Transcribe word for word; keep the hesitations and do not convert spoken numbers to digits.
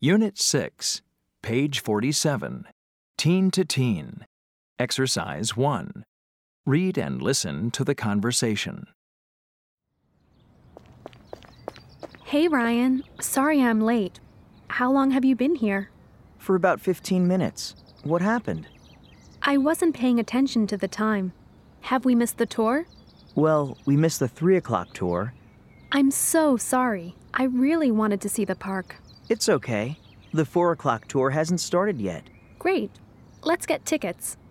Unit six, page forty-seven, Teen to Teen. Exercise one. Read and listen to the conversation. Hey Ryan, sorry I'm late. How long have you been here? For about fifteen minutes. What happened? I wasn't paying attention to the time. Have we missed the tour? Well, we missed the three o'clock tour. I'm so sorry. I really wanted to see the park. It's okay. The four o'clock tour hasn't started yet. Great. Let's get tickets.